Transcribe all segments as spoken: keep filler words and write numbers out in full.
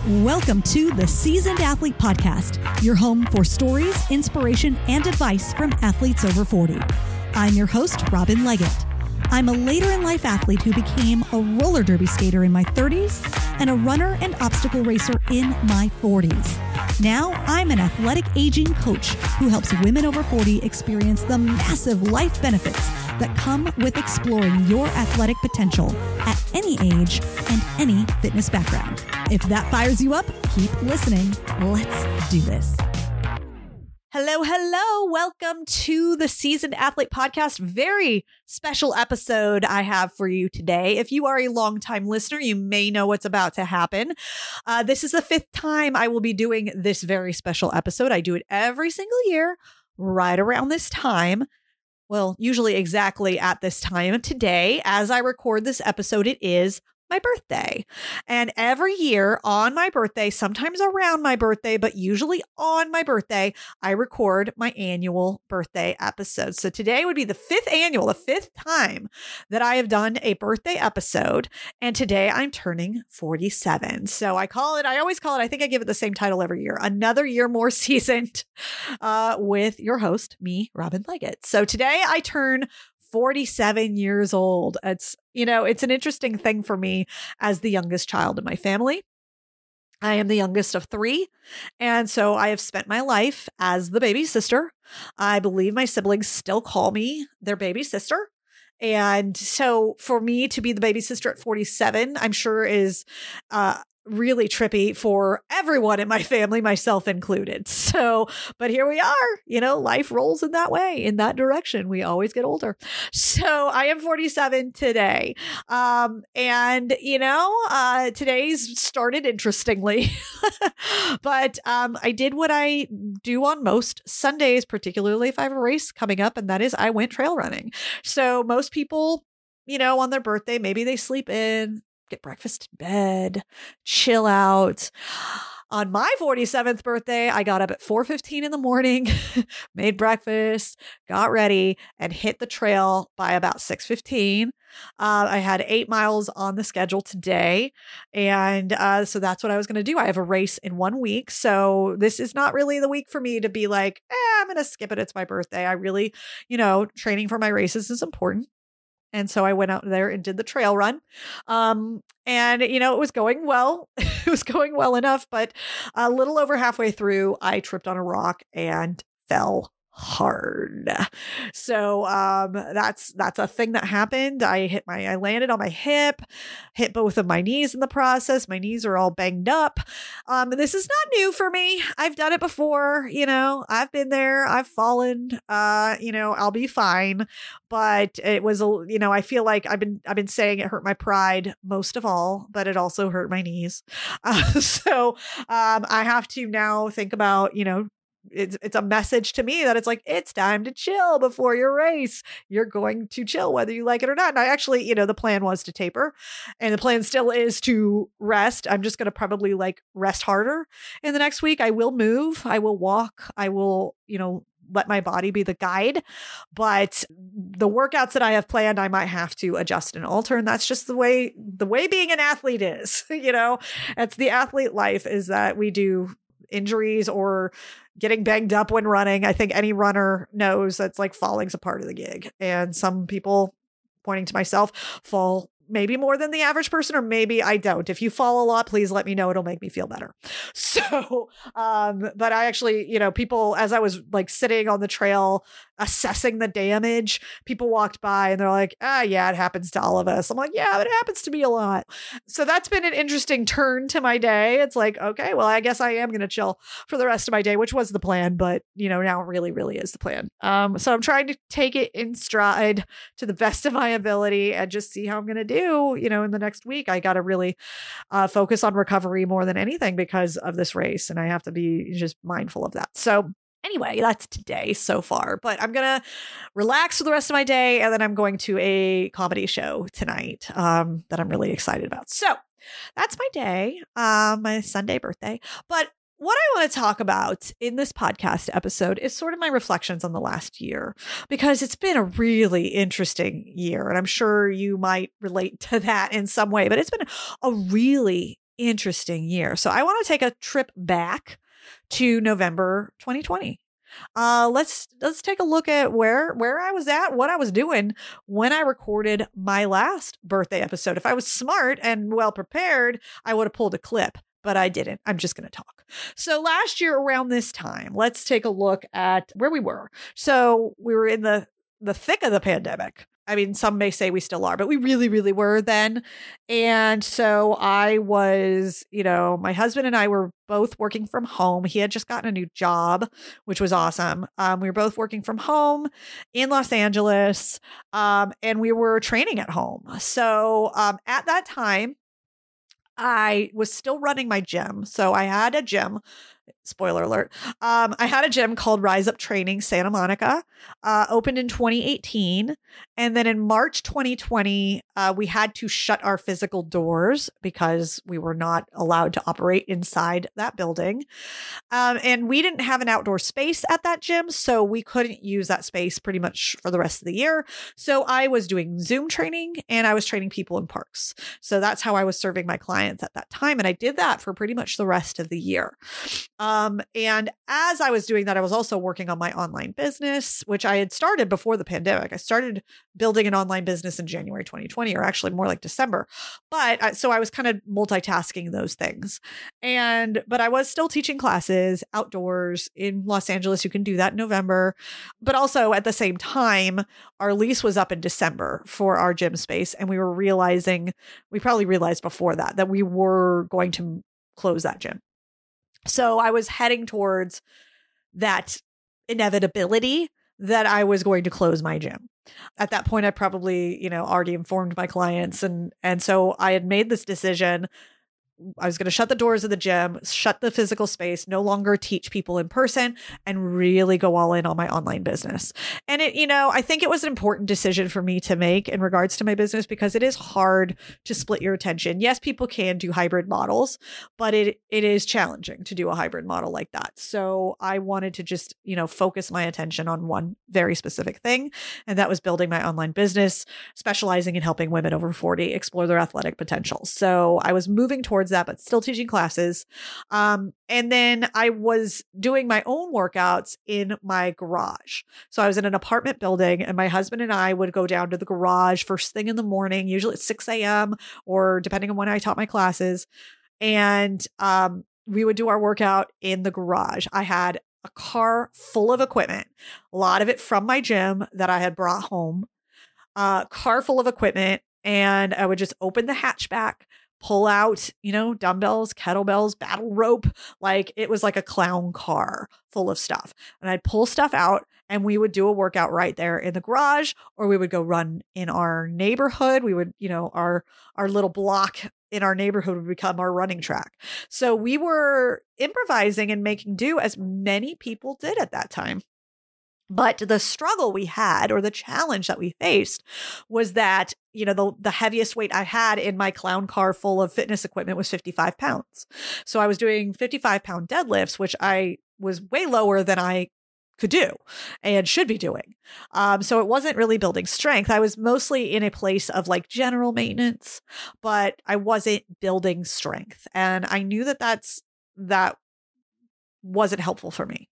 Welcome to the Seasoned Athlete Podcast, your home for stories, inspiration, and advice from athletes over forty. I'm your host, Robin Leggett. I'm a later in life athlete who became a roller derby skater in my thirties and a runner and obstacle racer in my forties. Now I'm an athletic aging coach who helps women over forty experience the massive life benefits that come with exploring your athletic potential at any age and any fitness background. If that fires you up, keep listening. Let's do this. Hello, hello. Welcome to the Seasoned Athlete Podcast. Very special episode I have for you today. If you are a longtime listener, you may know what's about to happen. Uh, this is the fifth time I will be doing this very special episode. I do it every single year right around this time. Well, usually exactly at this time. Today, as I record this episode, it is my birthday. And every year on my birthday, sometimes around my birthday, but usually on my birthday, I record my annual birthday episode. So today would be the fifth annual, the fifth time that I have done a birthday episode. And today I'm turning forty-seven. So I call it, I always call it, I think I give it the same title every year, Another Year More Seasoned uh, with your host, me, Robin Leggett. So today I turn forty-seven years old. It's, you know, it's an interesting thing for me as the youngest child in my family. I am the youngest of three. And so I have spent my life as the baby sister. I believe my siblings still call me their baby sister. And so for me to be the baby sister at forty-seven, I'm sure is, uh, really trippy for everyone in my family, myself included. So, but here we are, you know, life rolls in that way, in that direction. We always get older. So I am forty-seven today. Um, and you know, uh, today's started interestingly, but, um, I did what I do on most Sundays, particularly if I have a race coming up, and that is I went trail running. So most people, you know, on their birthday, maybe they sleep in, get breakfast in bed, chill out. On my forty-seventh birthday, I got up at four fifteen in the morning, made breakfast, got ready, and hit the trail by about six fifteen. Uh, I had eight miles on the schedule today. And uh, so that's what I was going to do. I have a race in one week. So this is not really the week for me to be like, eh, I'm going to skip it. It's my birthday. I really, you know, training for my races is important. And so I went out there and did the trail run. Um, and, you know, it was going well. It was going well enough, but a little over halfway through, I tripped on a rock and fell hard. So um, that's that's a thing that happened. I hit my, I landed on my hip, hit both of my knees in the process. My knees are all banged up. Um, and this is not new for me. I've done it before. You know, I've been there. I've fallen. Uh, you know, I'll be fine. But it was a, you know, I feel like I've been, I've been saying it hurt my pride most of all, but it also hurt my knees. Uh, so um, I have to now think about, you know, It's it's a message to me that it's like, it's time to chill before your race. You're going to chill whether you like it or not. And I actually, you know, the plan was to taper and the plan still is to rest. I'm just going to probably like rest harder in the next week. I will move. I will walk. I will, you know, let my body be the guide. But the workouts that I have planned, I might have to adjust and alter. And that's just the way, the way being an athlete is, you know, it's the athlete life is that we do injuries or getting banged up when running. I think any runner knows that's like falling's a part of the gig. And some people, pointing to myself, fall maybe more than the average person, or maybe I don't. If you fall a lot, please let me know. It'll make me feel better. So, um, but I actually, you know, people, as I was like sitting on the trail, assessing the damage, people walked by and they're like, ah, yeah, it happens to all of us. I'm like, yeah, but it happens to me a lot. So that's been an interesting turn to my day. It's like, okay, well, I guess I am going to chill for the rest of my day, which was the plan, but you know, now really, really is the plan. Um, so I'm trying to take it in stride to the best of my ability and just see how I'm going to do, you know, in the next week. I got to really uh, focus on recovery more than anything because of this race. And I have to be just mindful of that. So anyway, that's today so far, but I'm going to relax for the rest of my day. And then I'm going to a comedy show tonight um, that I'm really excited about. So that's my day, um, my Sunday birthday. But what I want to talk about in this podcast episode is sort of my reflections on the last year, because it's been a really interesting year. And I'm sure you might relate to that in some way, but it's been a really interesting year. So I want to take a trip back to November twenty twenty. Uh, let's let's take a look at where where I was at, what I was doing when I recorded my last birthday episode. If I was smart and well prepared, I would have pulled a clip, but I didn't. I'm just going to talk. So last year around this time, let's take a look at where we were. So we were in the the thick of the pandemic. I mean, some may say we still are, but we really, really were then. And so I was, you know, my husband and I were both working from home. He had just gotten a new job, which was awesome. Um, we were both working from home in Los Angeles, um, and we were training at home. So um, at that time, I was still running my gym. So I had a gym. Spoiler alert. Um, I had a gym called Rise Up Training Santa Monica, uh, opened in twenty eighteen. And then in March twenty twenty, uh, we had to shut our physical doors because we were not allowed to operate inside that building. Um, and we didn't have an outdoor space at that gym, so we couldn't use that space pretty much for the rest of the year. So I was doing Zoom training and I was training people in parks. So that's how I was serving my clients at that time. And I did that for pretty much the rest of the year. Um, and as I was doing that, I was also working on my online business, which I had started before the pandemic. I started building an online business in January twenty twenty, or actually more like December. But I, so I was kind of multitasking those things. And, but I was still teaching classes outdoors in Los Angeles. You can do that in November. But also at the same time, our lease was up in December for our gym space. And we were realizing, we probably realized before that, that we were going to close that gym. So I was heading towards that inevitability that I was going to close my gym. At that point, I probably, you know, already informed my clients. And, and so I had made this decision. I was going to shut the doors of the gym, shut the physical space, no longer teach people in person, and really go all in on my online business. And it, you know, I think it was an important decision for me to make in regards to my business because it is hard to split your attention. Yes, people can do hybrid models, but it it is challenging to do a hybrid model like that. So I wanted to just, you know, focus my attention on one very specific thing. And that was building my online business, specializing in helping women over forty explore their athletic potential. So I was moving towards that, but still teaching classes. Um, and then I was doing my own workouts in my garage. So I was in an apartment building and my husband and I would go down to the garage first thing in the morning, usually at six a.m. or depending on when I taught my classes. And um, we would do our workout in the garage. I had a car full of equipment, a lot of it from my gym that I had brought home, a uh, car full of equipment. And I would just open the hatchback, pull out, you know, dumbbells, kettlebells, battle rope. Like it was like a clown car full of stuff. And I'd pull stuff out and we would do a workout right there in the garage, or we would go run in our neighborhood. We would, you know, our, our little block in our neighborhood would become our running track. So we were improvising and making do as many people did at that time. But the struggle we had, or the challenge that we faced, was that, you know, the, the heaviest weight I had in my clown car full of fitness equipment was fifty-five pounds. So I was doing fifty-five pound deadlifts, which I was way lower than I could do and should be doing. Um, so it wasn't really building strength. I was mostly in a place of like general maintenance, but I wasn't building strength. And I knew that that's, that wasn't helpful for me.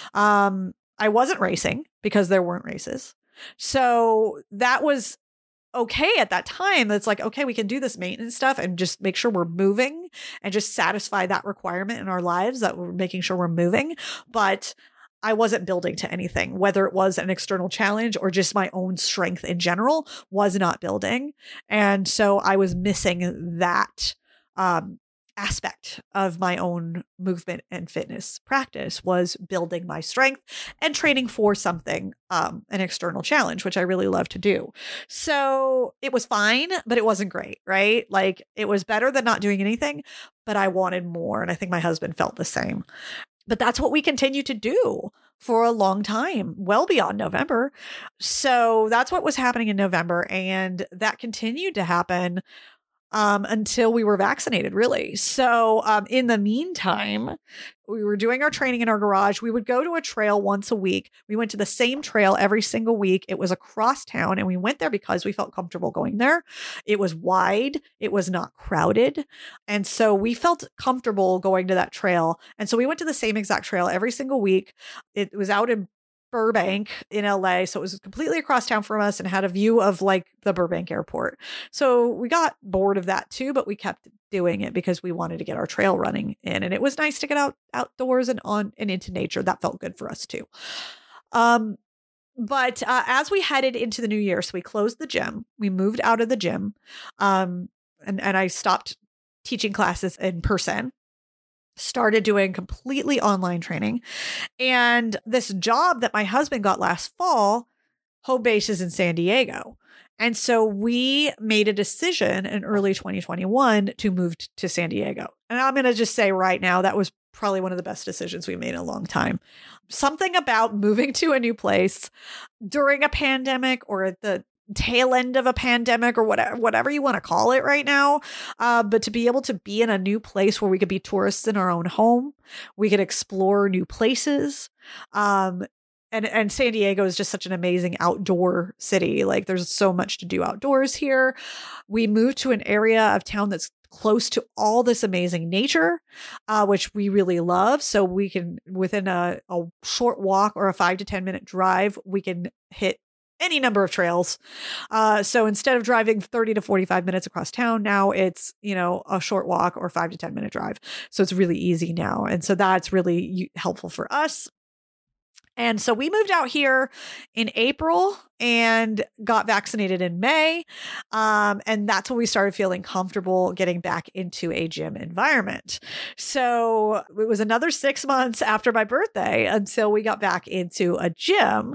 Um, I wasn't racing because there weren't races. So that was okay at that time. It's like, okay, we can do this maintenance stuff and just make sure we're moving and just satisfy that requirement in our lives that we're making sure we're moving. But I wasn't building to anything, whether it was an external challenge or just my own strength in general was not building. And so I was missing that, um, aspect of my own movement and fitness practice, was building my strength and training for something, um, an external challenge, which I really love to do. So it was fine, but it wasn't great, right? Like it was better than not doing anything, but I wanted more. And I think my husband felt the same. But that's what we continue to do for a long time, well beyond November. So that's what was happening in November. And that continued to happen um, until we were vaccinated, really. So um, in the meantime, we were doing our training in our garage. We would go to a trail once a week. We went to the same trail every single week. It was across town, and we went there because we felt comfortable going there. It was wide. It was not crowded. And so we felt comfortable going to that trail. And so we went to the same exact trail every single week. It was out in Burbank in L A. So it was completely across town from us and had a view of like the Burbank airport. So we got bored of that too, but we kept doing it because we wanted to get our trail running in. And it was nice to get out outdoors and on and into nature. That felt good for us too. Um, but uh, as we headed into the new year, so we closed the gym, we moved out of the gym, um, and, and I stopped teaching classes in person. Started doing completely online training. And this job that my husband got last fall, home base is in San Diego. And so we made a decision in early twenty twenty-one to move t- to San Diego. And I'm going to just say right now, that was probably one of the best decisions we made in a long time. Something about moving to a new place during a pandemic or at the tail end of a pandemic or whatever, whatever you want to call it right now. Uh, but to be able to be in a new place where we could be tourists in our own home, we could explore new places. Um, and, and San Diego is just such an amazing outdoor city. Like there's so much to do outdoors here. We moved to an area of town that's close to all this amazing nature, uh, which we really love. So we can, within a, a short walk or a five to ten minute drive, we can hit any number of trails. Uh, so instead of driving thirty to forty-five minutes across town, now it's, you know, a short walk or five to ten minute drive. So it's really easy now. And so that's really helpful for us. And so we moved out here in April and got vaccinated in May. Um, and that's when we started feeling comfortable getting back into a gym environment. So it was another six months after my birthday until we got back into a gym.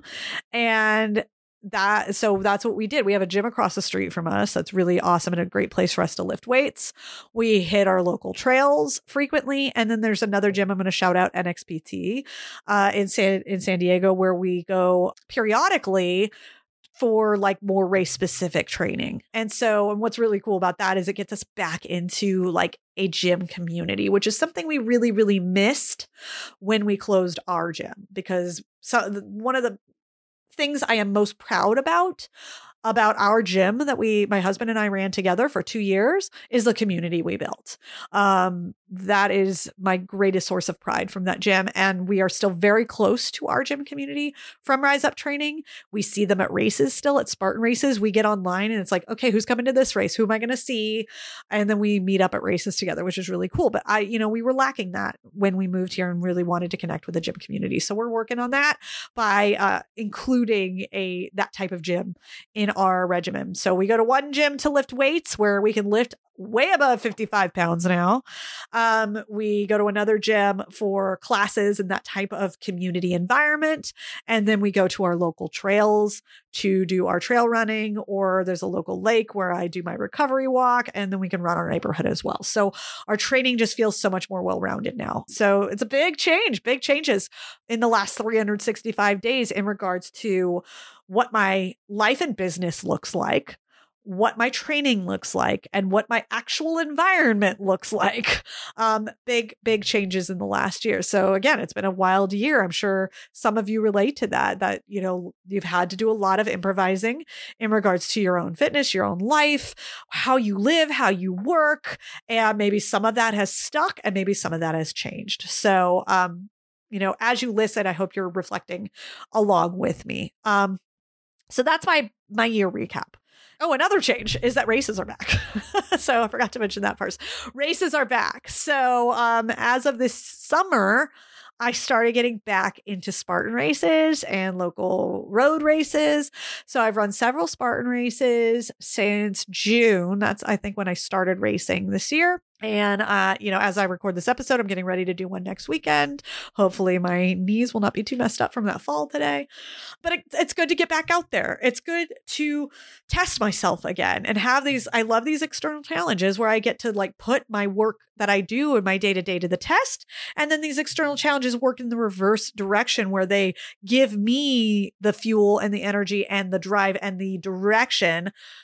And that, so that's what we did. We have a gym across the street from us. That's really awesome and a great place for us to lift weights. We hit our local trails frequently. And then there's another gym I'm going to shout out, N X P T, uh, in San, in San Diego, where we go periodically for like more race specific training. And so, and what's really cool about that is it gets us back into like a gym community, which is something we really, really missed when we closed our gym, because so one of the things I am most proud about about our gym that we, my husband and I ran together for two years is the community we built. Um, that is my greatest source of pride from that gym. And we are still very close to our gym community from Rise Up Training. We see them at races still, at Spartan races. We get online and it's like, okay, who's coming to this race? Who am I going to see? And then we meet up at races together, which is really cool. But I, you know, we were lacking that when we moved here and really wanted to connect with the gym community. So we're working on that by uh, including a, that type of gym in our regimen. So we go to one gym to lift weights where we can lift way above fifty-five pounds now. Um, we go to another gym for classes and that type of community environment. And then we go to our local trails to do our trail running, or there's a local lake where I do my recovery walk, and then we can run our neighborhood as well. So our training just feels so much more well-rounded now. So it's a big change, big changes in the last three hundred sixty-five days in regards to what my life and business looks like, what my training looks like, and what my actual environment looks like. Um, big, big changes in the last year. So again, it's been a wild year. I'm sure some of you relate to that, that, you know, you've had to do a lot of improvising in regards to your own fitness, your own life, how you live, how you work. And maybe some of that has stuck and maybe some of that has changed. So, um, you know, as you listen, I hope you're reflecting along with me. Um, so that's my, my year recap. Oh, another change is that races are back. So I forgot to mention that first. Races are back. So um, as of this summer, I started getting back into Spartan races and local road races. So I've run several Spartan races since June. That's, I think, when I started racing this year. And, uh, you know, as I record this episode, I'm getting ready to do one next weekend. Hopefully my knees will not be too messed up from that fall today. But it, it's good to get back out there. It's good to test myself again and have these, I love these external challenges where I get to like put my work that I do in my day to day to the test. And then these external challenges work in the reverse direction where they give me the fuel and the energy and the drive and the direction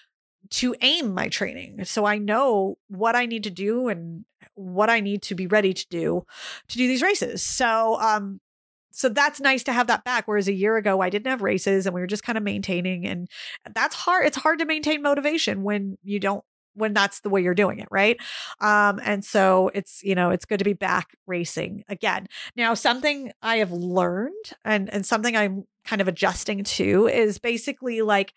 to aim my training. So I know what I need to do and what I need to be ready to do to do these races. So, um, so that's nice to have that back. Whereas a year ago, I didn't have races and we were just kind of maintaining, and that's hard. It's hard to maintain motivation when you don't, when that's the way you're doing it. Right. Um, and so it's, you know, it's good to be back racing again. Now, something I have learned and, and something I'm kind of adjusting to is basically like,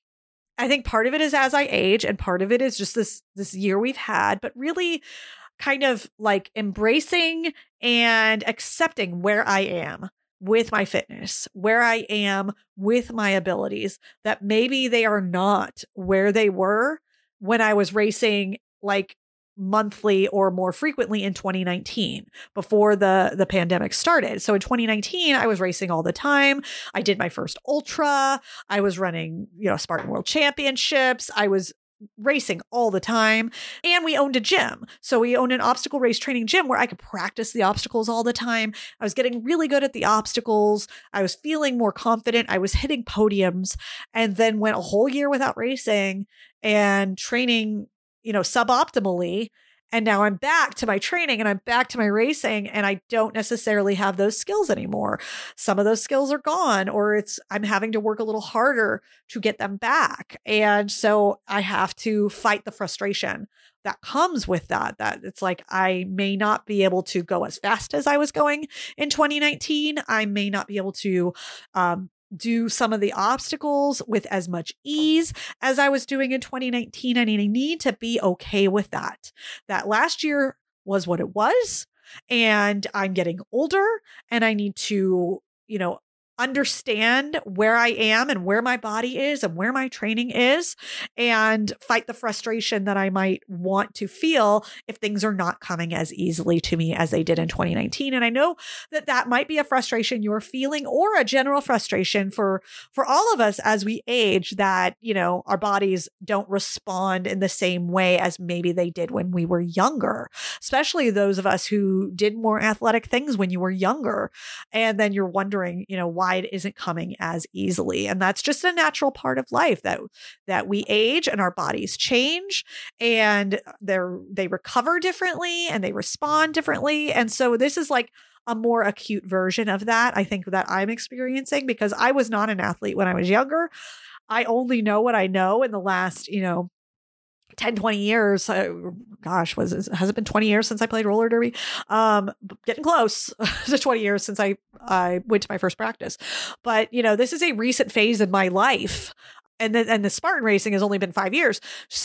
I think part of it is as I age and part of it is just this, this year we've had, but really kind of like embracing and accepting where I am with my fitness, where I am with my abilities, that maybe they are not where they were when I was racing like monthly or more frequently in twenty nineteen before the, the pandemic started. So in twenty nineteen, I was racing all the time. I did my first ultra. I was running, you know, Spartan World Championships. I was racing all the time. And we owned a gym. So we owned an obstacle race training gym where I could practice the obstacles all the time. I was getting really good at the obstacles. I was feeling more confident. I was hitting podiums, and then went a whole year without racing and training, you know, suboptimally. And now I'm back to my training and I'm back to my racing, and I don't necessarily have those skills anymore. Some of those skills are gone, or it's, I'm having to work a little harder to get them back. And so I have to fight the frustration that comes with that, that it's like, I may not be able to go as fast as I was going in twenty nineteen. I may not be able to, um, do some of the obstacles with as much ease as I was doing in twenty nineteen. And I need to be okay with that. That last year was what it was, and I'm getting older, and I need to, you know, understand where I am and where my body is and where my training is, and fight the frustration that I might want to feel if things are not coming as easily to me as they did in twenty nineteen. And I know that that might be a frustration you're feeling, or a general frustration for, for all of us as we age, that, you know, our bodies don't respond in the same way as maybe they did when we were younger, especially those of us who did more athletic things when you were younger. And then you're wondering, you know, why it isn't coming as easily. And that's just a natural part of life, that, that we age and our bodies change, and they're, they recover differently and they respond differently. And so this is like a more acute version of that, I think, that I'm experiencing, because I was not an athlete when I was younger. I only know what I know in the last, you know, ten, twenty years. Uh, gosh, was it, has it been twenty years since I played roller derby? Um, getting close to twenty years since I, I went to my first practice. But, you know, this is a recent phase in my life. And then, and the Spartan racing has only been five years.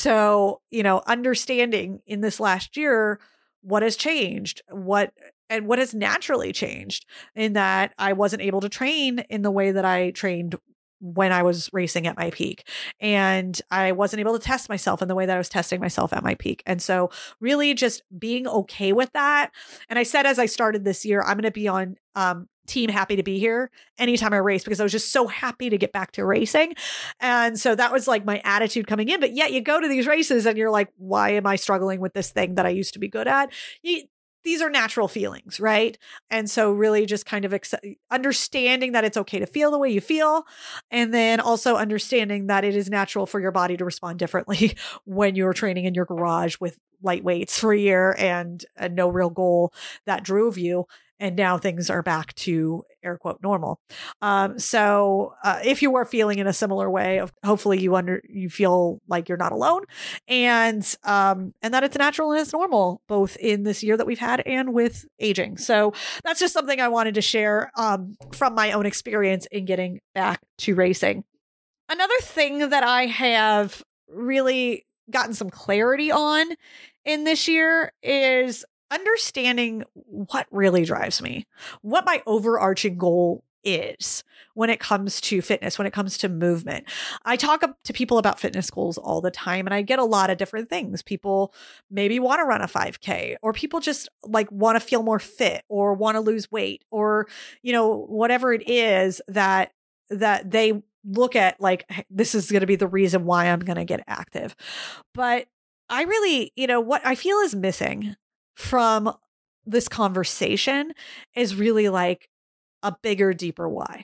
So, you know, understanding in this last year, what has changed, what, and what has naturally changed, in that I wasn't able to train in the way that I trained when I was racing at my peak, and I wasn't able to test myself in the way that I was testing myself at my peak. And so really just being okay with that. And I said, as I started this year, I'm going to be on, um, team happy to be here anytime I race, because I was just so happy to get back to racing. And so that was like my attitude coming in. But yet you go to these races and you're like, why am I struggling with this thing that I used to be good at? You, These are natural feelings, right? And so really just kind of accept, understanding that it's okay to feel the way you feel. And then also understanding that it is natural for your body to respond differently when you're training in your garage with light weights for a year and, and no real goal that drove you. And now things are back to air quote normal. Um, so uh, if you are feeling in a similar way, of hopefully you under you feel like you're not alone, and um, and that it's natural and it's normal, both in this year that we've had and with aging. So that's just something I wanted to share um, from my own experience in getting back to racing. Another thing that I have really gotten some clarity on in this year is understanding what really drives me, what my overarching goal is when it comes to fitness, when it comes to movement. I talk to people about fitness goals all the time, and I get a lot of different things. People maybe want to run a five K, or people just like want to feel more fit, or want to lose weight, or, you know, whatever it is that, that they look at like, this is going to be the reason why I'm going to get active. But I really, you know, what I feel is missing from this conversation is really like a bigger, deeper why.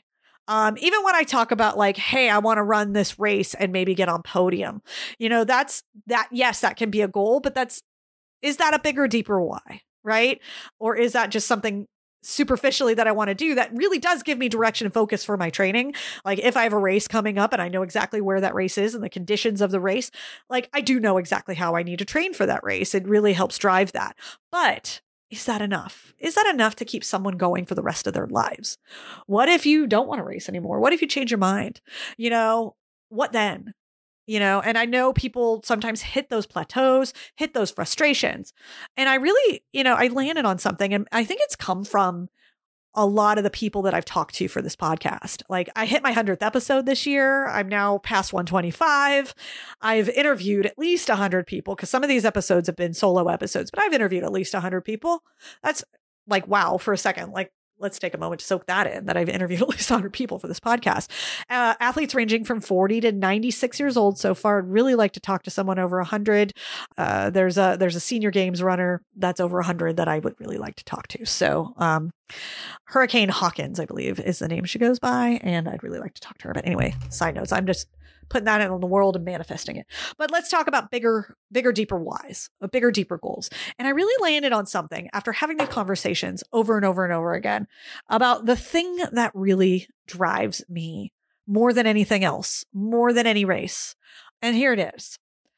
Um, even when I talk about like, hey, I want to run this race and maybe get on podium, you know, that's that. Yes, that can be a goal, but that's, is that a bigger, deeper why? Right? Or is that just something superficially that I want to do that really does give me direction and focus for my training? Like if I have a race coming up and I know exactly where that race is and the conditions of the race, like I do know exactly how I need to train for that race. It really helps drive that. But is that enough? Is that enough to keep someone going for the rest of their lives? What if you don't want to race anymore? What if you change your mind? You know, what then? You know, and I know people sometimes hit those plateaus, hit those frustrations. And I really, you know, I landed on something, and I think it's come from a lot of the people that I've talked to for this podcast. Like I hit my hundredth episode this year. I'm now past one twenty-five. I've interviewed at least one hundred people because some of these episodes have been solo episodes, but I've interviewed at least one hundred people. That's like, wow, for a second. Like, let's take a moment to soak that in, that I've interviewed at least one hundred people for this podcast. Uh, athletes ranging from forty to ninety-six years old so far. I'd really like to talk to someone over one hundred. Uh, there's a there's a senior games runner that's over one hundred that I would really like to talk to. So um, Hurricane Hawkins, I believe, is the name she goes by, and I'd really like to talk to her. But anyway, side notes, I'm just putting that in the world and manifesting it. But let's talk about bigger, bigger, deeper whys, bigger, deeper goals. And I really landed on something after having these conversations over and over and over again about the thing that really drives me more than anything else, more than any race. And here it is.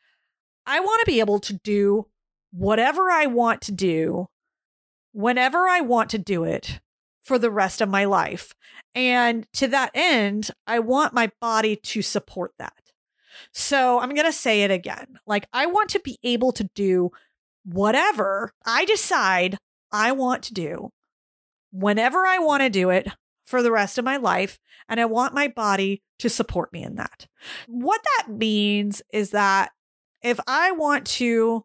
I want to be able to do whatever I want to do, whenever I want to do it, for the rest of my life. And to that end, I want my body to support that. So I'm going to say it again. Like I want to be able to do whatever I decide I want to do, whenever I want to do it, for the rest of my life. And I want my body to support me in that. What that means is that if I want to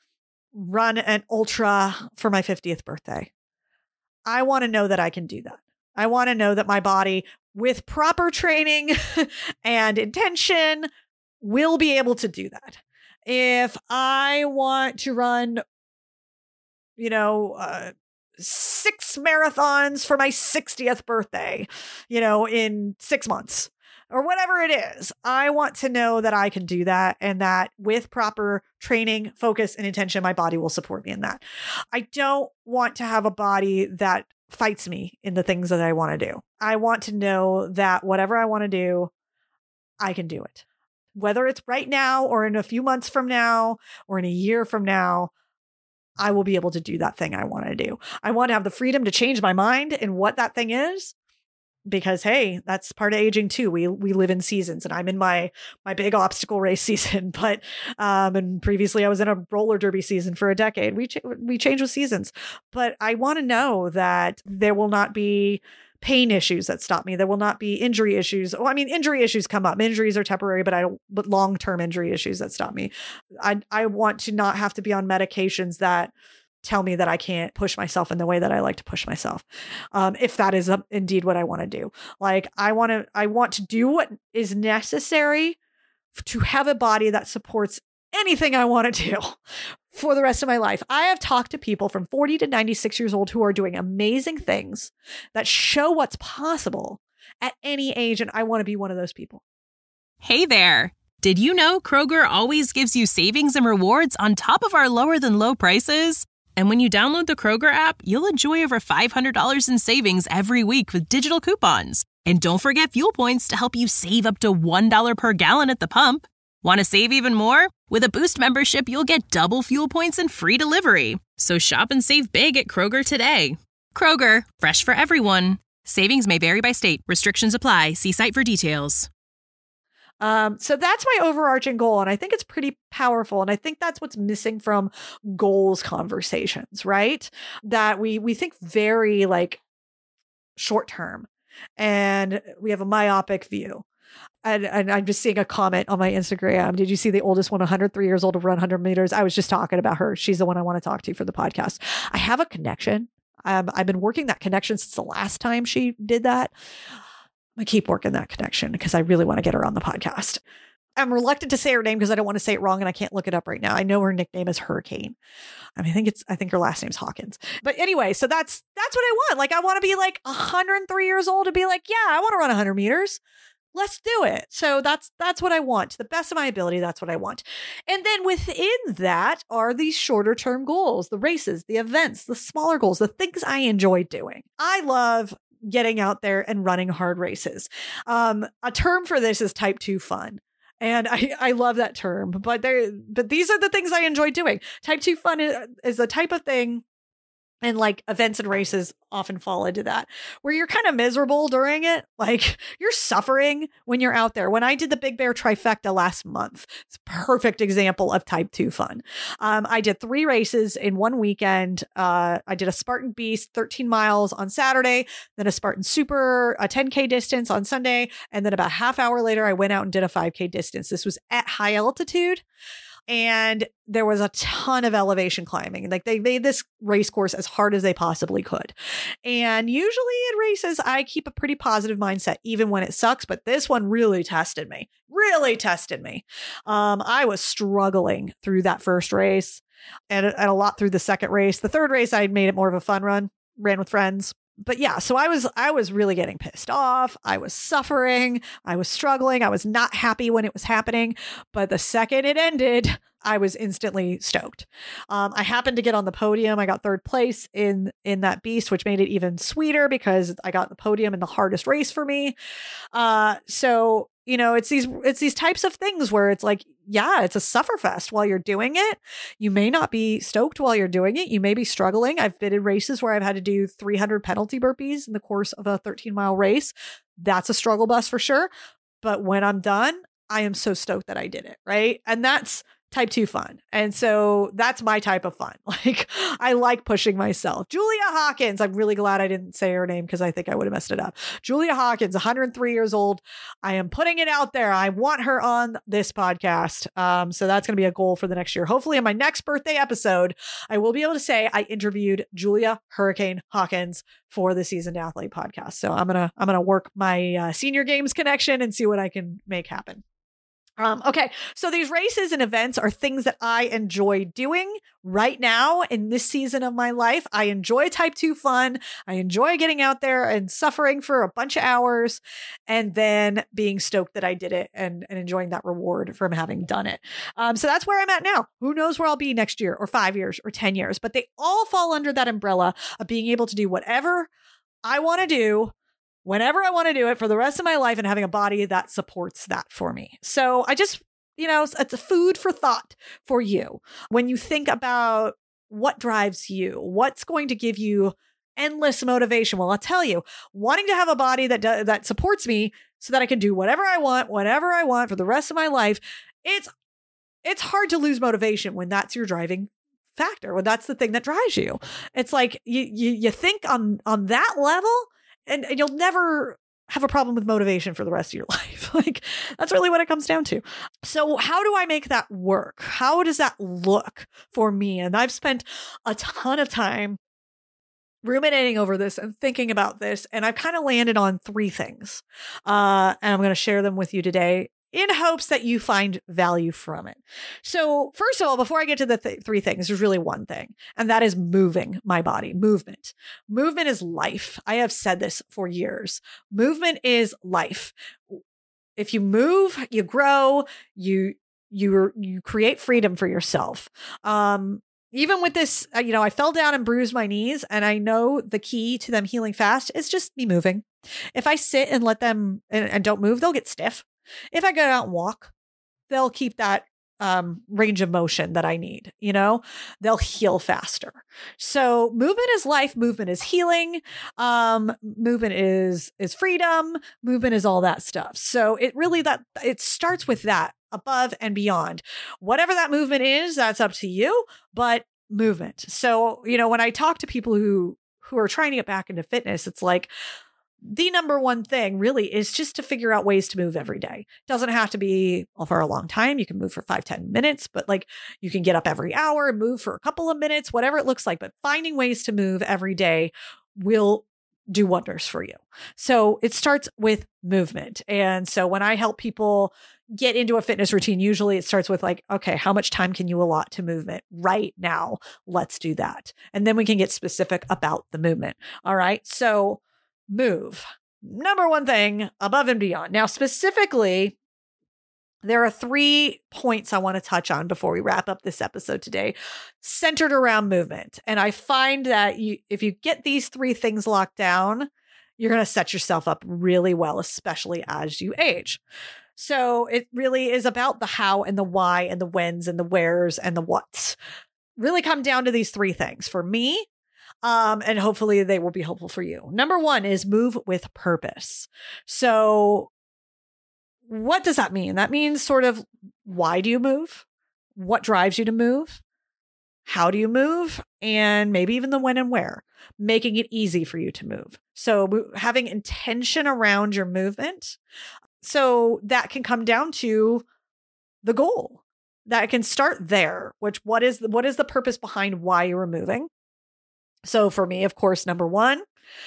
run an ultra for my fiftieth birthday, I want to know that I can do that. I want to know that my body, with proper training and intention, will be able to do that. If I want to run, you know, uh, six marathons for my sixtieth birthday, you know, in six months or whatever it is, I want to know that I can do that, and that with proper training, focus, and intention, my body will support me in that. I don't want to have a body that fights me in the things that I want to do. I want to know that whatever I want to do, I can do it. Whether it's right now or in a few months from now or in a year from now, I will be able to do that thing I want to do. I want to have the freedom to change my mind in what that thing is. Because, hey, that's part of aging too. We we live in seasons, and I'm in my my big obstacle race season. But um, and previously I was in a roller derby season for a decade. We ch- we change with seasons, but I want to know that there will not be pain issues that stop me. There will not be injury issues. Well, I mean, injury issues come up. Injuries are temporary, but I don't. But long term injury issues that stop me. I I want to not have to be on medications that tell me that I can't push myself in the way that I like to push myself. Um, if that is uh, indeed what I want to do. Like I want to, I want to do what is necessary to have a body that supports anything I want to do for the rest of my life. I have talked to people from forty to ninety-six years old who are doing amazing things that show what's possible at any age. And I want to be one of those people. Hey there. Did you know Kroger always gives you savings and rewards on top of our lower than low prices? And when you download the Kroger app, you'll enjoy over five hundred dollars in savings every week with digital coupons. And don't forget fuel points to help you save up to one dollar per gallon at the pump. Want to save even more? With a Boost membership, you'll get double fuel points and free delivery. So shop and save big at Kroger today. Kroger, fresh for everyone. Savings may vary by state. Restrictions apply. See site for details. Um, so that's my overarching goal. And I think it's pretty powerful. And I think that's what's missing from goals conversations, right? That we, we think very like short term, and we have a myopic view. And, and I'm just seeing a comment on my Instagram. Did you see the oldest one, one hundred three years old, to run one hundred meters? I was just talking about her. She's the one I want to talk to for the podcast. I have a connection. Um, I've been working that connection since the last time she did that. I keep working that connection because I really want to get her on the podcast. I'm reluctant to say her name because I don't want to say it wrong and I can't look it up right now. I know her nickname is Hurricane. I mean, I think it's, I think her last name's Hawkins. But anyway, so that's, that's what I want. Like, I want to be like one hundred three years old and be like, yeah, I want to run one hundred meters. Let's do it. So that's, that's what I want. To the best of my ability, that's what I want. And then within that are these shorter term goals, the races, the events, the smaller goals, the things I enjoy doing. I love getting out there and running hard races. Um, a term for this is type two fun. And I, I love that term, but there, but these are the things I enjoy doing. Type two fun is, is the type of thing, and like events and races often fall into that, where you're kind of miserable during it. Like, you're suffering when you're out there. When I did the Big Bear trifecta last month, it's a perfect example of type two fun. Um, I did three races in one weekend. Uh, I did a Spartan Beast, thirteen miles on Saturday, then a Spartan Super, a ten K distance on Sunday. And then about a half hour later, I went out and did a five K distance. This was at high altitude. And there was a ton of elevation climbing. Like, they made this race course as hard as they possibly could. And usually in races, I keep a pretty positive mindset, even when it sucks. But this one really tested me, really tested me. Um, I was struggling through that first race and, and a lot through the second race. The third race, I made it more of a fun run, ran with friends. But yeah, so I was, I was really getting pissed off. I was suffering. I was struggling. I was not happy when it was happening. But the second it ended, I was instantly stoked. Um, I happened to get on the podium. I got third place in, in that beast, which made it even sweeter because I got the podium in the hardest race for me. Uh, so, you know, it's these, it's these types of things where it's like, yeah, it's a sufferfest while you're doing it. You may not be stoked while you're doing it. You may be struggling. I've been in races where I've had to do three hundred penalty burpees in the course of a thirteen mile race. That's a struggle bus for sure. But when I'm done, I am so stoked that I did it. Right. And that's type two fun. And so that's my type of fun. Like, I like pushing myself. Julia Hawkins. I'm really glad I didn't say her name because I think I would have messed it up. Julia Hawkins, one hundred three years old. I am putting it out there. I want her on this podcast. Um, so that's going to be a goal for the next year. Hopefully in my next birthday episode, I will be able to say I interviewed Julia Hurricane Hawkins for the Seasoned Athlete podcast. So I'm going to, I'm going to work my uh, senior games connection and see what I can make happen. Um, okay, so these races and events are things that I enjoy doing right now in this season of my life. I enjoy type two fun. I enjoy getting out there and suffering for a bunch of hours and then being stoked that I did it and, and enjoying that reward from having done it. Um, so that's where I'm at now. Who knows where I'll be next year or five years or ten years, but they all fall under that umbrella of being able to do whatever I want to do whenever I want to do it for the rest of my life and having a body that supports that for me. So I just, you know, it's a food for thought for you. When you think about what drives you, what's going to give you endless motivation. Well, I'll tell you, wanting to have a body that do, that supports me so that I can do whatever I want, whatever I want for the rest of my life. It's, it's hard to lose motivation when that's your driving factor, when that's the thing that drives you. It's like you, you, you think on, on that level, and you'll never have a problem with motivation for the rest of your life. Like, that's really what it comes down to. So how do I make that work? How does that look for me? And I've spent a ton of time ruminating over this and thinking about this. And I've kind of landed on three things. Uh, and I'm going to share them with you today in hopes that you find value from it. So first of all, before I get to the th- three things, there's really one thing, and that is moving my body. Movement. Movement is life. I have said this for years. Movement is life. If you move, you grow, you, you, you create freedom for yourself. Um, Even with this, you know, I fell down and bruised my knees, and I know the key to them healing fast is just me moving. If I sit and let them and, and don't move, they'll get stiff. If I go out and walk, they'll keep that um, range of motion that I need, you know, they'll heal faster. So movement is life. Movement is healing. Um, movement is, is freedom. Movement is all that stuff. So it really, that it starts with that above and beyond. Whatever that movement is, that's up to you, but movement. So, you know, when I talk to people who, who are trying to get back into fitness, it's like, the number one thing really is just to figure out ways to move every day. Doesn't have to be for a long time. You can move for five, ten minutes, but like you can get up every hour and move for a couple of minutes, whatever it looks like. But finding ways to move every day will do wonders for you. So it starts with movement. And so when I help people get into a fitness routine, usually it starts with like, okay, how much time can you allot to movement right now? Let's do that. And then we can get specific about the movement. All right. So move. Number one thing above and beyond. Now, specifically, there are three points I want to touch on before we wrap up this episode today, centered around movement. And I find that you, if you get these three things locked down, you're going to set yourself up really well, especially as you age. So it really is about the how and the why and the whens and the wheres and the whats. Really come down to these three things for me. Um, and hopefully they will be helpful for you. Number one is move with purpose. So what does that mean? That means sort of, why do you move? What drives you to move? How do you move? And maybe even the when and where, making it easy for you to move. So having intention around your movement. So that can come down to the goal. That can start there, which what is the, what is the purpose behind why you're moving? So for me, of course, number one,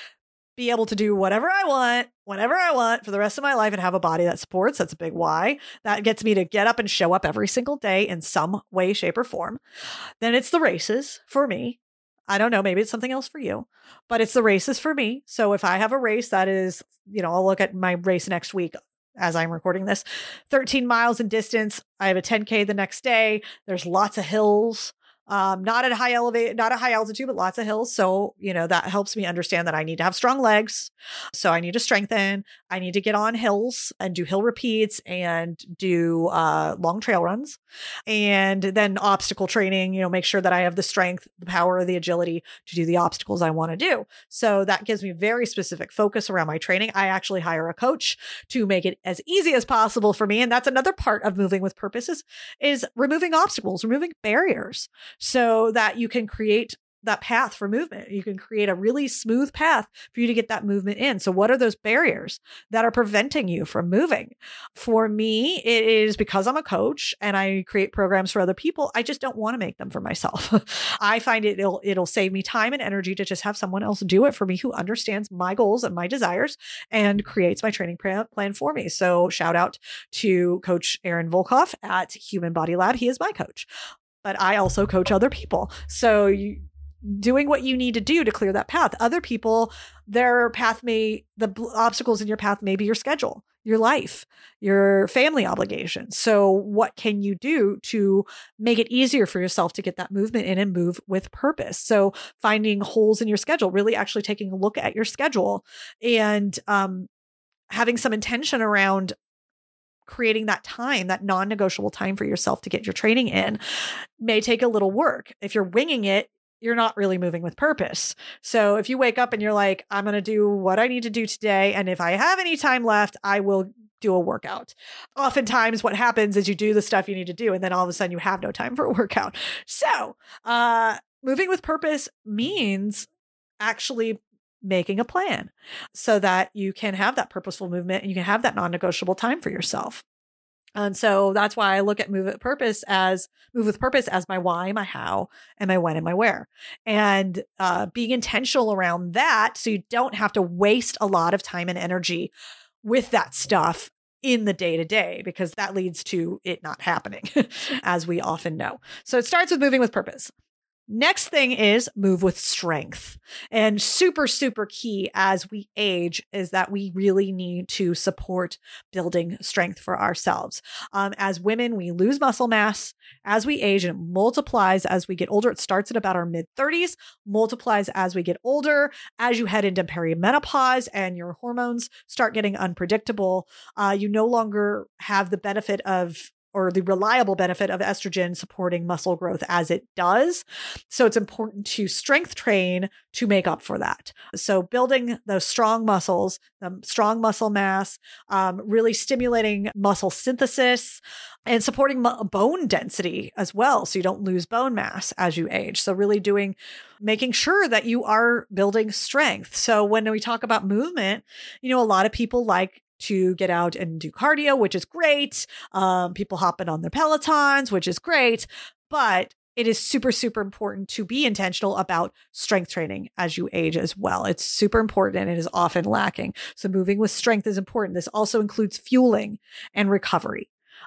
be able to do whatever I want, whenever I want for the rest of my life and have a body that supports. That's a big why. That gets me to get up and show up every single day in some way, shape, or form. Then it's the races for me. I don't know, maybe it's something else for you, but it's the races for me. So if I have a race that is, you know, I'll look at my race next week as I'm recording this, thirteen miles in distance. I have a ten K the next day. There's lots of hills. Um, not at high elevate, not a high altitude, but lots of hills. So, you know, that helps me understand that I need to have strong legs. So I need to strengthen. I need to get on hills and do hill repeats and do uh, long trail runs. And then obstacle training, you know, make sure that I have the strength, the power, the agility to do the obstacles I want to do. So that gives me very specific focus around my training. I actually hire a coach to make it as easy as possible for me. And that's another part of moving with purpose is, is removing obstacles, removing barriers, so that you can create that path for movement. You can create a really smooth path for you to get that movement in. So what are those barriers that are preventing you from moving? For me, it is because I'm a coach and I create programs for other people. I just don't want to make them for myself. I find it, it'll, it'll save me time and energy to just have someone else do it for me who understands my goals and my desires and creates my training plan for me. So shout out to Coach Aaron Volkoff at Human Body Lab. He is my coach, but I also coach other people. So you, doing what you need to do to clear that path. Other people, their path may, the obstacles in your path may be your schedule, your life, your family obligations. So what can you do to make it easier for yourself to get that movement in and move with purpose? So finding holes in your schedule, really actually taking a look at your schedule and um, having some intention around creating that time, that non-negotiable time for yourself to get your training in may take a little work. If you're winging it, you're not really moving with purpose. So if you wake up and you're like, I'm going to do what I need to do today, and if I have any time left, I will do a workout. Oftentimes what happens is you do the stuff you need to do, and then all of a sudden you have no time for a workout. So uh, moving with purpose means actually making a plan so that you can have that purposeful movement and you can have that non-negotiable time for yourself. And so that's why I look at move with purpose as move with purpose as my why, my how, and my when and my where. And uh, being intentional around that so you don't have to waste a lot of time and energy with that stuff in the day to day, because that leads to it not happening, as we often know. So it starts with moving with purpose. Next thing is move with strength. And super, super key as we age is that we really need to support building strength for ourselves. Um, as women, we lose muscle mass as we age, and it multiplies as we get older. It starts at about our mid thirties, multiplies as we get older. As you head into perimenopause and your hormones start getting unpredictable, uh, you no longer have the benefit of or the reliable benefit of estrogen supporting muscle growth as it does. So it's important to strength train to make up for that. So building those strong muscles, the strong muscle mass, um, really stimulating muscle synthesis and supporting mu- bone density as well. So you don't lose bone mass as you age. So really doing, making sure that you are building strength. So when we talk about movement, you know, a lot of people like to get out and do cardio, which is great. Um, people hopping on their Pelotons, which is great. But it is super, super important to be intentional about strength training as you age as well. It's super important and it is often lacking. So moving with strength is important. This also includes fueling and recovery.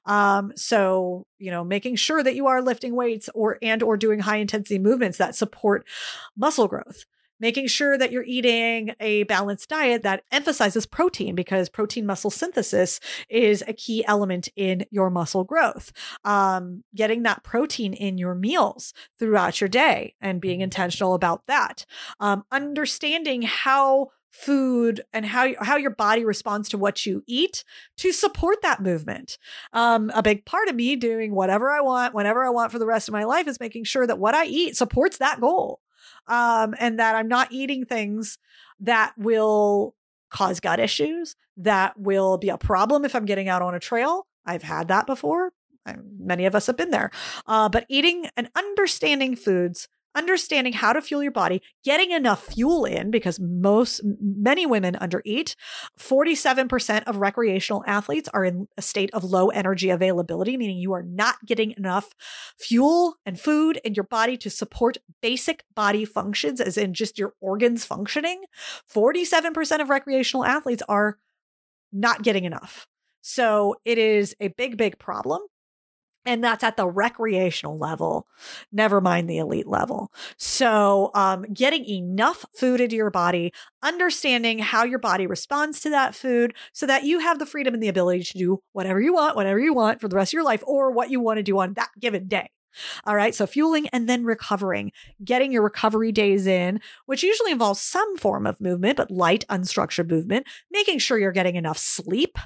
Um, so, you know, making sure that you are lifting weights or, and, or doing high intensity movements that support muscle growth. Making sure that you're eating a balanced diet that emphasizes protein, because protein muscle synthesis is a key element in your muscle growth. Um, getting that protein in your meals throughout your day and being intentional about that. Um, understanding how food and how, how your body responds to what you eat to support that movement. Um, a big part of me doing whatever I want, whenever I want for the rest of my life is making sure that what I eat supports that goal. Um, and that I'm not eating things that will cause gut issues, that will be a problem if I'm getting out on a trail. I've had that before. I, many of us have been there. Uh, but eating and understanding foods, understanding how to fuel your body, getting enough fuel in, because most, many women undereat. forty-seven percent of recreational athletes are in a state of low energy availability, meaning you are not getting enough fuel and food in your body to support basic body functions, as in just your organs functioning. forty-seven percent of recreational athletes are not getting enough. So it is a big, big problem. And that's at the recreational level, never mind the elite level. So um, getting enough food into your body, understanding how your body responds to that food so that you have the freedom and the ability to do whatever you want, whatever you want for the rest of your life, or what you want to do on that given day. All right. So fueling and then recovering, getting your recovery days in, which usually involves some form of movement, but light, unstructured movement, making sure you're getting enough sleep.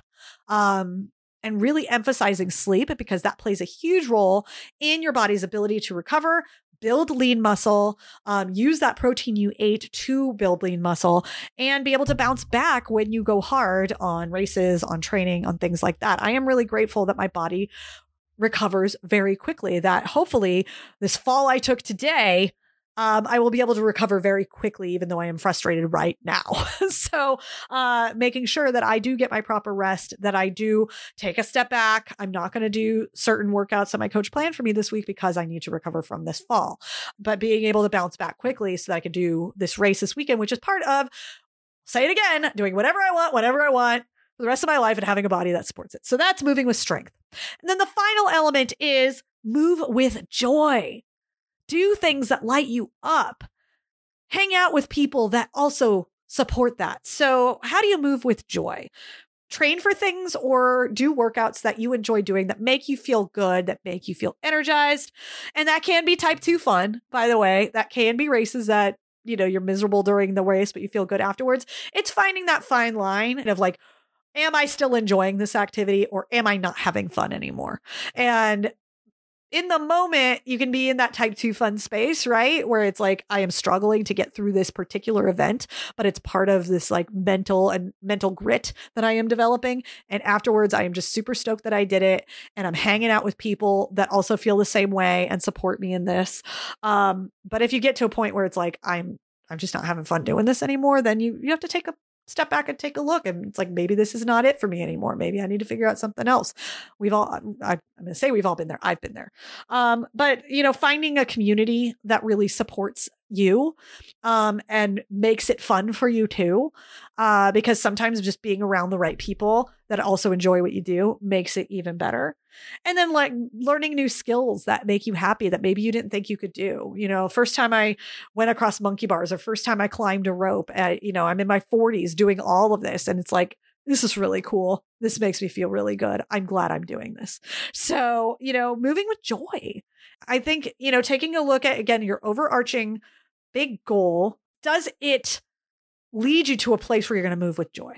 Um, And really emphasizing sleep, because that plays a huge role in your body's ability to recover, build lean muscle, um, use that protein you ate to build lean muscle, and be able to bounce back when you go hard on races, on training, on things like that. I am really grateful that my body recovers very quickly, that hopefully this fall I took today, Um, I will be able to recover very quickly, even though I am frustrated right now. so uh, making sure that I do get my proper rest, that I do take a step back. I'm not going to do certain workouts that my coach planned for me this week because I need to recover from this fall. But being able to bounce back quickly so that I can do this race this weekend, which is part of, say it again, doing whatever I want, whatever I want for the rest of my life and having a body that supports it. So that's moving with strength. And then the final element is move with joy. Do things that light you up. Hang out with people that also support that. So how do you move with joy? Train for things or do workouts that you enjoy doing that make you feel good, that make you feel energized. And that can be type two fun, by the way. That can be races that, you know, you're miserable during the race, but you feel good afterwards. It's finding that fine line of like, am I still enjoying this activity or am I not having fun anymore? And in the moment, you can be in that type two fun space, right? Where it's like, I am struggling to get through this particular event, but it's part of this like mental and mental grit that I am developing. And afterwards, I am just super stoked that I did it. And I'm hanging out with people that also feel the same way and support me in this. Um, but if you get to a point where it's like, I'm, I'm just not having fun doing this anymore, then you, you have to take a step back and take a look. And it's like, maybe this is not it for me anymore. Maybe I need to figure out something else. We've all, I, I'm going to say we've all been there. I've been there. Um, but, you know, finding a community that really supports you um, and makes it fun for you too. Uh, because sometimes just being around the right people that also enjoy what you do makes it even better. And then like learning new skills that make you happy that maybe you didn't think you could do. You know, first time I went across monkey bars or first time I climbed a rope, at, you know, I'm in my forties doing all of this. And it's like, this is really cool. This makes me feel really good. I'm glad I'm doing this. So, you know, moving with joy. I think, you know, taking a look at, again, your overarching big goal, does it lead you to a place where you're going to move with joy?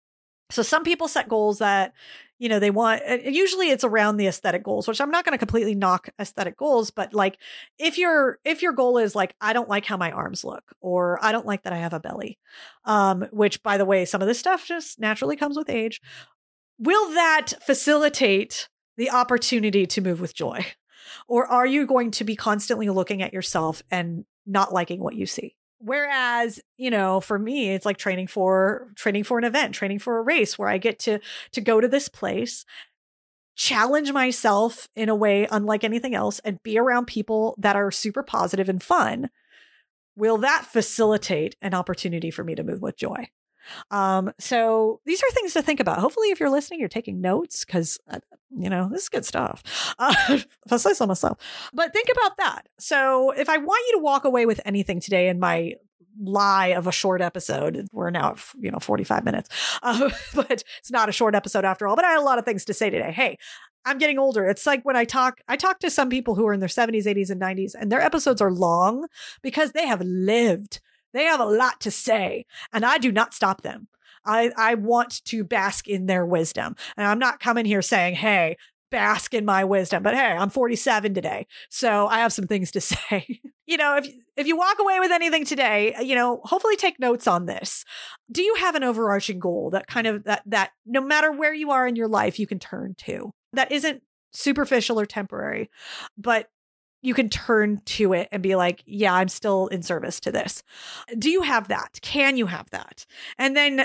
So some people set goals that, you know, they want, usually it's around the aesthetic goals, which I'm not going to completely knock aesthetic goals, but like if your, if your goal is like, I don't like how my arms look, or I don't like that I have a belly, um, which by the way, some of this stuff just naturally comes with age. Will that facilitate the opportunity to move with joy? Or are you going to be constantly looking at yourself and not liking what you see? Whereas, you know, for me, it's like training for training for an event, training for a race where I get to to go to this place, challenge myself in a way unlike anything else, and be around people that are super positive and fun. Will that facilitate an opportunity for me to move with joy? Um, so these are things to think about. Hopefully, if you're listening, you're taking notes because, uh, you know, this is good stuff. Uh, if I say so myself. But think about that. So if I want you to walk away with anything today in my lie of a short episode, we're now at, you know, forty-five minutes, uh, but it's not a short episode after all. But I had a lot of things to say today. Hey, I'm getting older. It's like when I talk, I talk to some people who are in their seventies, eighties, and nineties, and their episodes are long because they have lived. They have a lot to say, and I do not stop them. I, I want to bask in their wisdom. And I'm not coming here saying, hey, bask in my wisdom, but hey, I'm forty-seven today. So I have some things to say. You know, if, if you walk away with anything today, you know, hopefully take notes on this. Do you have an overarching goal that kind of, that, that no matter where you are in your life, you can turn to? That isn't superficial or temporary, but you can turn to it and be like, yeah, I'm still in service to this. Do you have that? Can you have that? And then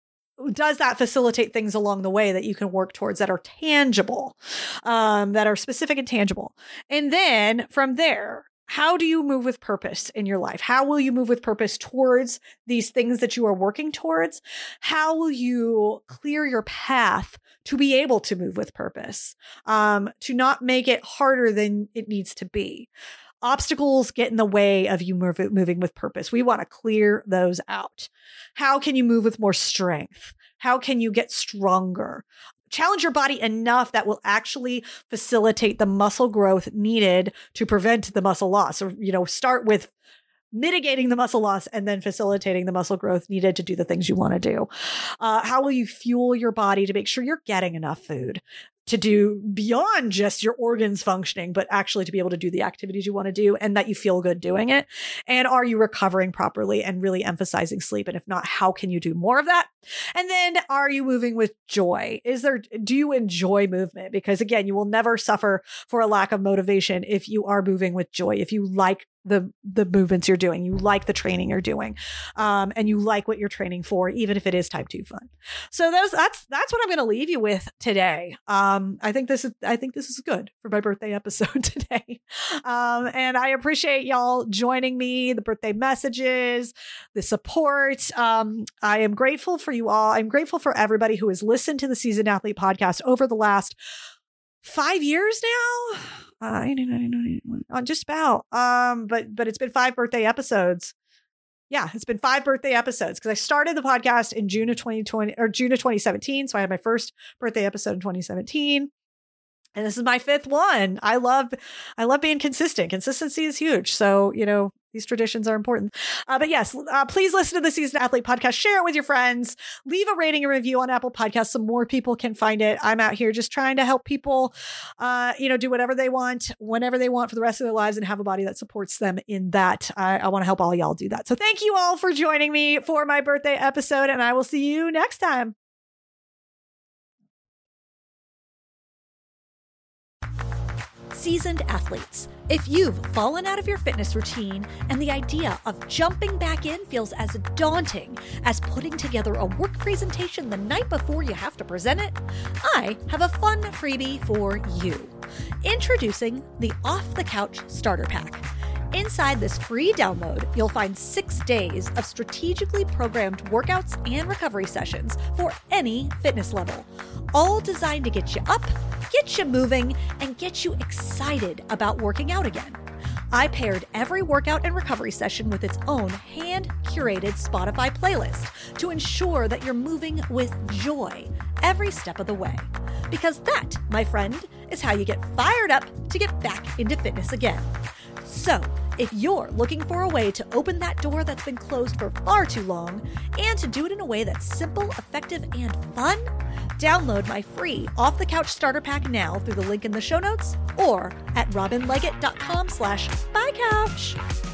does that facilitate things along the way that you can work towards that are tangible, um, that are specific and tangible? And then from there, how do you move with purpose in your life? How will you move with purpose towards these things that you are working towards? How will you clear your path to be able to move with purpose, um, to not make it harder than it needs to be? Obstacles get in the way of you move, moving with purpose. We want to clear those out. How can you move with more strength? How can you get stronger? Challenge your body enough that will actually facilitate the muscle growth needed to prevent the muscle loss. Or, you know, start with mitigating the muscle loss and then facilitating the muscle growth needed to do the things you want to do. Uh, how will you fuel your body to make sure you're getting enough food to do beyond just your organs functioning, but actually to be able to do the activities you want to do and that you feel good doing it? And are you recovering properly and really emphasizing sleep? And if not, how can you do more of that? And then are you moving with joy? Is there, do you enjoy movement? Because again, you will never suffer for a lack of motivation if you are moving with joy, if you like the the movements you're doing, you like the training you're doing, um, and you like what you're training for, even if it is type two fun. So those that's that's what I'm going to leave you with today. Um, I think this is I think this is good for my birthday episode today, um, and I appreciate y'all joining me, the birthday messages, the support. Um, I am grateful for you all. I'm grateful for everybody who has listened to the Seasoned Athlete podcast over the last five years now. Uh, on just about, um, but, but it's been five birthday episodes. Yeah, it's been five birthday episodes because I started the podcast in June of twenty twenty or June of twenty seventeen. So I had my first birthday episode in twenty seventeen. And this is my fifth one. I love, I love being consistent. Consistency is huge. So, you know, these traditions are important. Uh, but yes, uh, please listen to the Seasoned Athlete podcast. Share it with your friends. Leave a rating and review on Apple Podcasts so more people can find it. I'm out here just trying to help people, uh, you know, do whatever they want, whenever they want for the rest of their lives and have a body that supports them in that. I, I want to help all y'all do that. So thank you all for joining me for my birthday episode, and I will see you next time. Seasoned athletes. If you've fallen out of your fitness routine and the idea of jumping back in feels as daunting as putting together a work presentation the night before you have to present it, I have a fun freebie for you. Introducing the Off the Couch Starter Pack. Inside this free download, you'll find six days of strategically programmed workouts and recovery sessions for any fitness level, all designed to get you up, get you moving, and get you excited about working out again. I paired every workout and recovery session with its own hand-curated Spotify playlist to ensure that you're moving with joy every step of the way. Because that, my friend, is how you get fired up to get back into fitness again. So, if you're looking for a way to open that door that's been closed for far too long, and to do it in a way that's simple, effective, and fun, download my free Off the Couch Starter Pack now through the link in the show notes or at robinleggett.com slash buy couch.